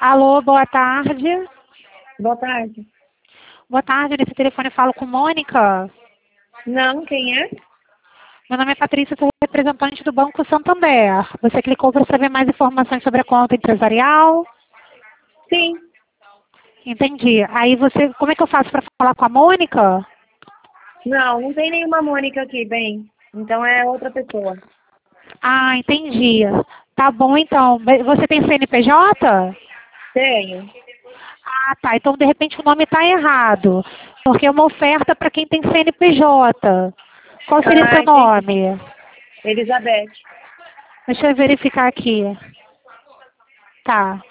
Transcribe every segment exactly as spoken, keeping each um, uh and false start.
Alô, boa tarde. Boa tarde. Boa tarde, nesse telefone eu falo com Mônica. Não, quem é? Meu nome é Patrícia, sou representante do Banco Santander. Você clicou para saber mais informações sobre a conta empresarial? Sim. Entendi. Aí você, como é que eu faço para falar com a Mônica? Não, não tem nenhuma Mônica aqui, bem. Então é outra pessoa. Ah, entendi. Tá bom então. Você tem C N P J? Tenho. Ah, tá. Então, de repente, o nome está errado. Porque é uma oferta para quem tem C N P J. Qual seria Ah, seu entendi. nome? Elizabeth. Deixa eu verificar aqui. Tá.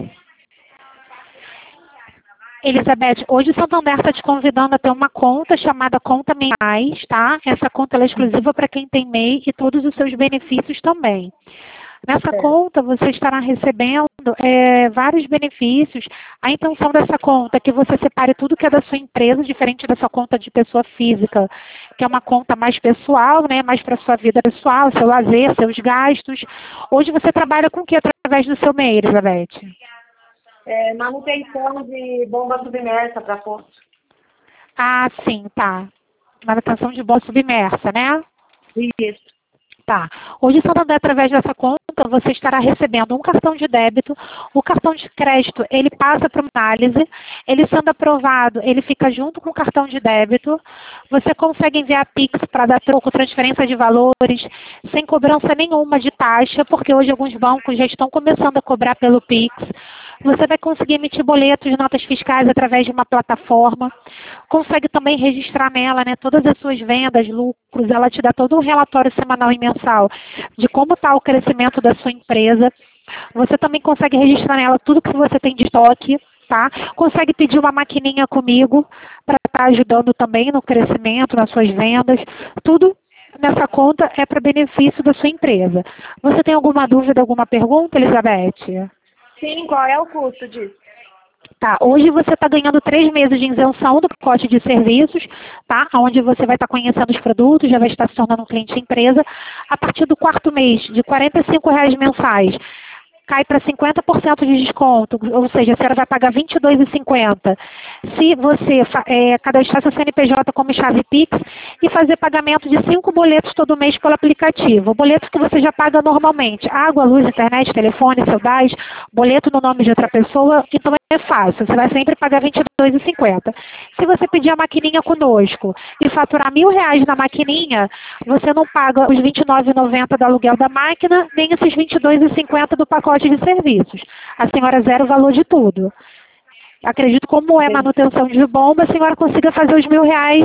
Elizabeth, hoje o Santander está te convidando a ter uma conta chamada Conta Meiais, tá? Essa conta ela é exclusiva para quem tem M E I e todos os seus benefícios também. Nessa Certo. conta, você estará recebendo é, vários benefícios. A intenção dessa conta é que você separe tudo que é da sua empresa, diferente da sua conta de pessoa física, que é uma conta mais pessoal, né, mais para sua vida pessoal, seu lazer, seus gastos. Hoje você trabalha com o que através do seu M E I, Elizabeth? É, manutenção de bomba submersa para posto. Ah, sim, tá. Manutenção de bolsa submersa, né? Isso. Tá. Hoje, Santander, através dessa conta, você estará recebendo um cartão de débito. O cartão de crédito, ele passa para uma análise. Ele sendo aprovado, ele fica junto com o cartão de débito. Você consegue enviar Pix para dar troco, transferência de valores, sem cobrança nenhuma de taxa, porque hoje alguns bancos já estão começando a cobrar pelo Pix. Você vai conseguir emitir boletos, notas fiscais através de uma plataforma. Consegue também registrar nela, né, todas as suas vendas, lucros. Ela te dá todo um relatório semanal e mensal de como está o crescimento da sua empresa. Você também consegue registrar nela tudo que você tem de estoque, tá? Consegue pedir uma maquininha comigo para estar ajudando também no crescimento, nas suas vendas. Tudo nessa conta é para benefício da sua empresa. Você tem alguma dúvida, alguma pergunta, Elizabeth? Sim, qual é o custo disso? Tá, hoje você está ganhando três meses de isenção do pacote de serviços, tá? Onde você vai estar conhecendo os produtos, já vai estar se tornando um cliente empresa. A partir do quarto mês, de quarenta e cinco reais mensais, cai para cinquenta por cento de desconto, ou seja, a senhora vai pagar vinte e dois reais e cinquenta centavos. Se você é, cadastrar seu C N P J como chave Pix e fazer pagamento de cinco boletos todo mês pelo aplicativo. Boletos que você já paga normalmente. Água, luz, internet, telefone, seu gás, boleto no nome de outra pessoa, então é fácil. Você vai sempre pagar vinte e dois reais e cinquenta centavos. Se você pedir a maquininha conosco e faturar mil reais na maquininha, você não paga os vinte e nove reais e noventa centavos do aluguel da máquina, nem esses vinte e dois reais e cinquenta centavos do pacote de serviços. A senhora zera o valor de tudo. Acredito, como é manutenção de bomba, a senhora consiga fazer os mil reais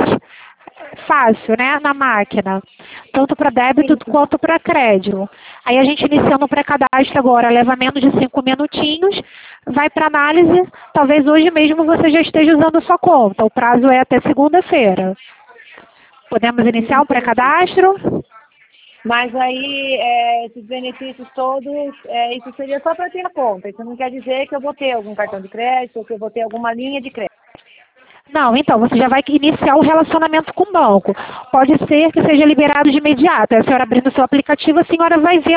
fácil, né, na máquina. Tanto para débito Sim. quanto para crédito. Aí a gente iniciando o pré-cadastro agora, leva menos de cinco minutinhos, vai para análise, talvez hoje mesmo você já esteja usando a sua conta. O prazo é até segunda-feira. Podemos iniciar um pré-cadastro? Mas aí, é, esses benefícios todos, é, isso seria só para ter a conta. Isso não quer dizer que eu vou ter algum cartão de crédito ou que eu vou ter alguma linha de crédito. Não, então, você já vai iniciar o relacionamento com o banco. Pode ser que seja liberado de imediato. A senhora abrindo o seu aplicativo, a senhora vai ver